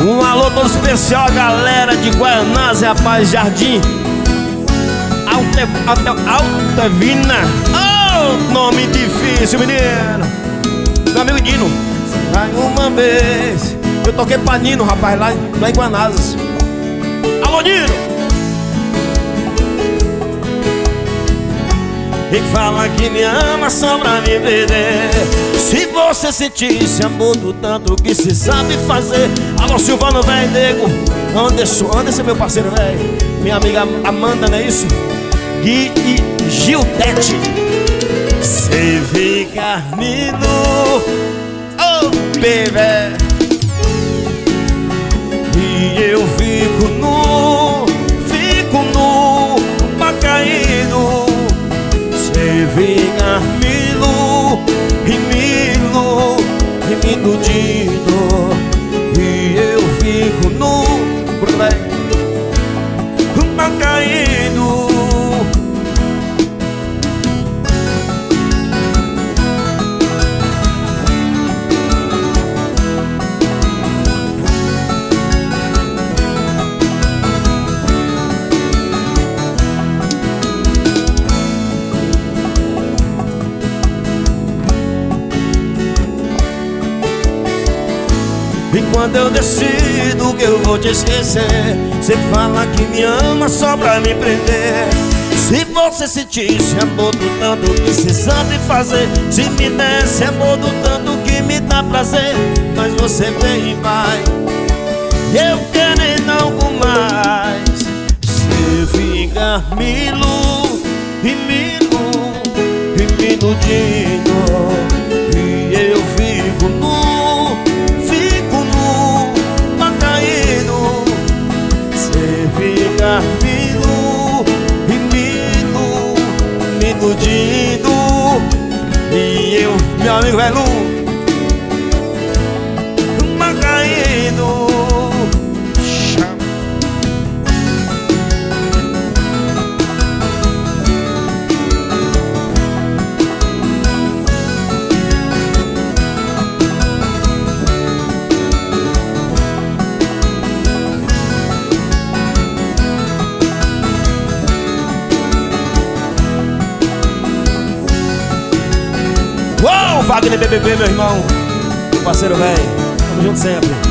Um alô todo especial, galera de Guaianazes, rapaz, Jardim Altevina. Oh, nome difícil, menino. Meu amigo Dino. Vai uma vez. Eu toquei pra Nino, rapaz, lá em Guaianazes. Alô, Nino. E fala que me ama só pra me perder. Se você sentisse amor do tanto que se sabe fazer. Alô, Silvano, velho, nego Anderson, meu parceiro, velho. Minha amiga Amanda, não é isso? Gui e Gildete. Cê fica nu, oh, baby. E eu fico nu, caído. Cê fica milo, iludido. E eu fico nu, caído. E quando eu decido que eu vou te esquecer, cê fala que me ama só pra me prender. Se você sentisse amor do tanto que se sabe fazer, se me desse amor do tanto que me dá prazer, mas você vem e vai, eu quero e não com mais. Cê fica iludido. E eu fico nu, fica iludido. E eu, meu amigo velho, caído. Uou, Wagner BBB, meu irmão, meu parceiro velho, tamo junto sempre.